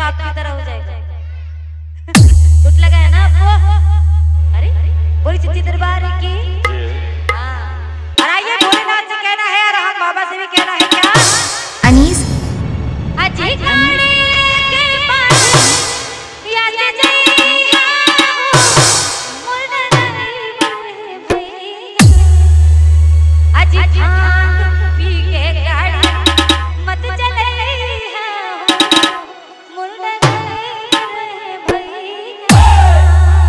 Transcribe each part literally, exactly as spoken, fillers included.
आपकी तरह हो जाएगा। टूट लगा है ना आपको? अरे बोली सच्ची दरबार की। हाँ और आइए भोलेनाथ से कहना है और हम बाबा से भी कहना है क्या? अनीस अजी गाड़ी के पास या से जइया मुर्दा नहीं बने भैया। अजी भांग पी के गाड़ी मत चले मुर्दा नहीं बने भैया।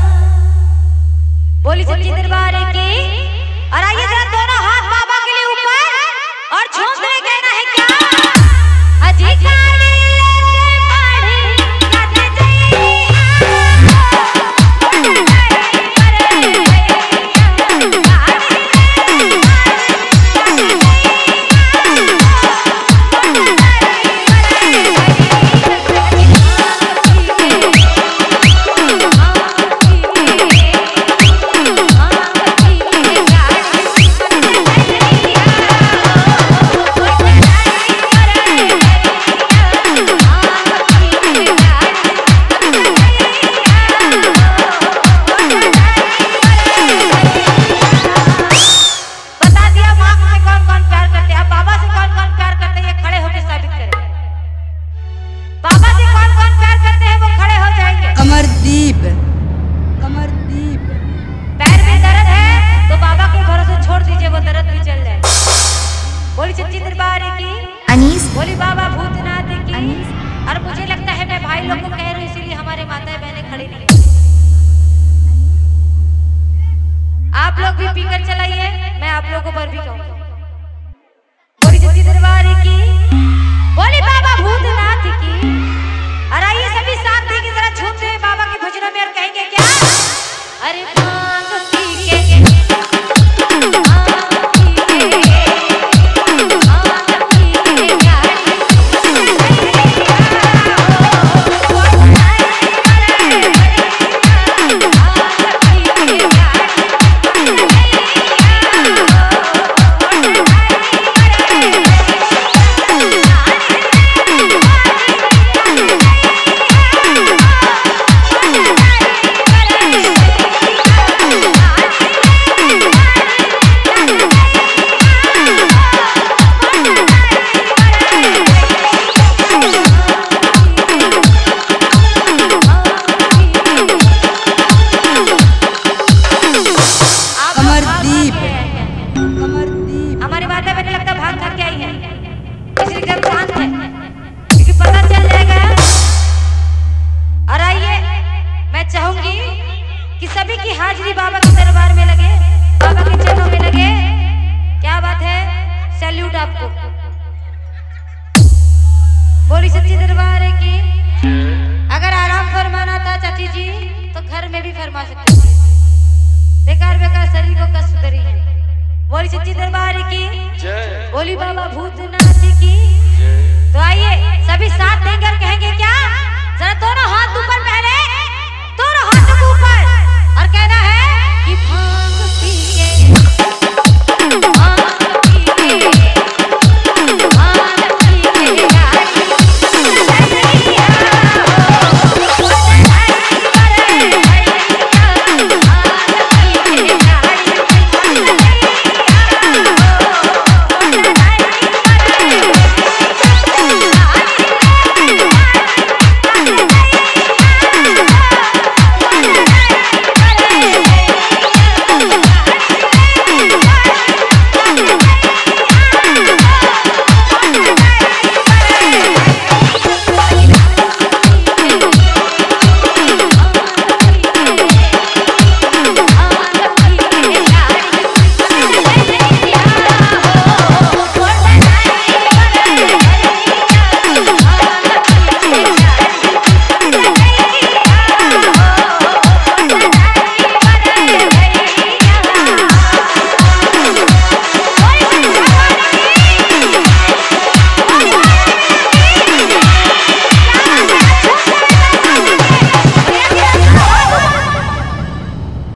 बोली सच्ची दरबार की। और आइए जरा दोनों हाथ बाबा के लिए ऊपर और झूम के कहना है क्या? अजी गाड़ी लेके बाड़ी जाते जइया कमरदीप कमरदीप पैर में दर्द है तो बाबा के भरोसे छोड़ दीजिए, वो दर्द भी चल जाए। बोली सच्ची दरबार की। अनीस बोली बाबा भूतनाथ की। और मुझे लगता है मैं भाई लोग को कह रही हूँ इसीलिए हमारे माताएं बहनें खड़ी नहीं। आप लोग भी पीकर चलाइए, मैं आप लोगों पर भी कहूँ। बोली सच्ची दरबार की। बोली बाबा भूतनाथ की। और आइए सभी साथ देंगे जरा झूमते हुए बाबा के भजनों में और कहेंगे क्या? अरे भांग पी के भांग पी के भांग पी के गाड़ी हमारी माता बहने लगता भाग खा के आई है, इसलिए एकदम शांत है क्योंकि पता चल जाएगा। और आइए मैं चाहूंगी कि सभी की हाजिरी बाबा के दरबार में लगे, बाबा के चरणों में लगे। क्या बात है, सैल्यूट आपको। बोली सच्ची दरबार की। अगर आराम फरमाना था चाची जी तो घर में भी फरमा सकते थे, बेकार बेकार शरीर को कष्ट करी है। बोली सच्ची दरबार की। बोली बाबा भूतनाथ।